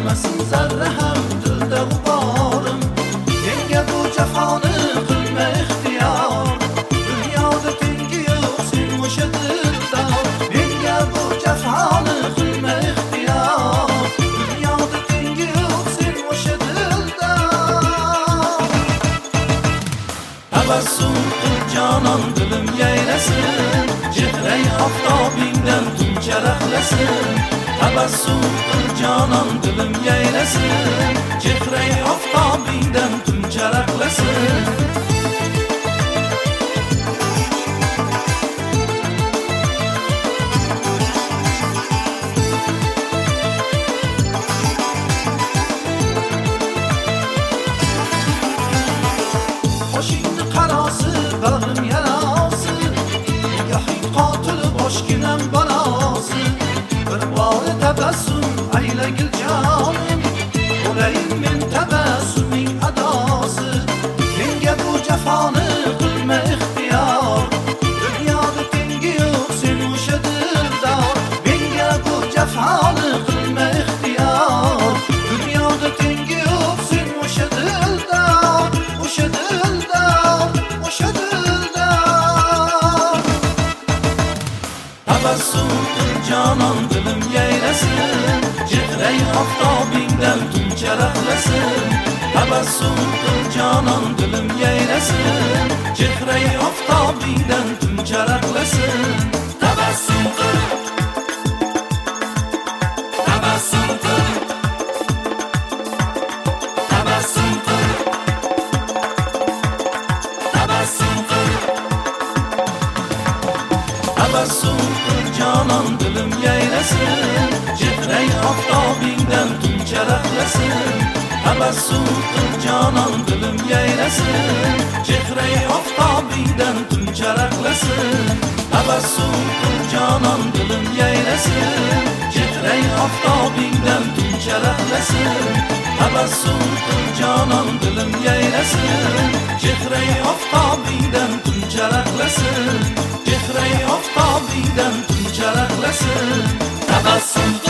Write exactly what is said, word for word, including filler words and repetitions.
qolmasin zarra ham dilda g'uborim. Menga bu jafoni qilma ixtiyor, dunyoda tengi yo'q sen o'sha dildor. Menga bu jafoni qilma ixtiyor, dunyoda tengi yo'q sen o'sha dildor. Tabassum qil jonon dilim yayrasin, chehray oftobingdan tun charaqlasin. Tabassum qil jonon dilim yayrasin, chehray oftobingdan tun charaqlasin. Qo'shingni qarosi bag'rim yarasi, nigohing qotil boshginam balosi. Bir bora tabassum aylagil jonim, bo'layin men tabassuming adosi. Menga bu jafoni qilma ixtiyor, dunyoda tengi yo'q sen o'sha dildor. Menga bu jafoni qilma ixtiyor, dunyoda tengi yo'q sen o'sha dildor, o'sha dildor, o'sha dildor. Tabassum qil jonon dilim yayrasin, chehray oftobingdan tun charaqlasin. Tabassum qil jonon dilim yayrasin, chehray oftobingdan tun charaqlasin. Tabassum qil, tabassum qil, tabassum qil, tabassum qil. Tabassum qil jonon dilim yayrasin, chehray oftobingdan tun charaqlasin. Tabassum qil jonon dilim yayrasin, chehray oftobingdan tun charaqlasin. Tabassum qil jonon dilim yayrasin, chehray oftobingdan tun charaqlasin. Tabassum qil jonon dilim yayrasin, chehray oftobingdan tun charaqlasin. Chehray oftobingdan tun charaqlasin. Tabassum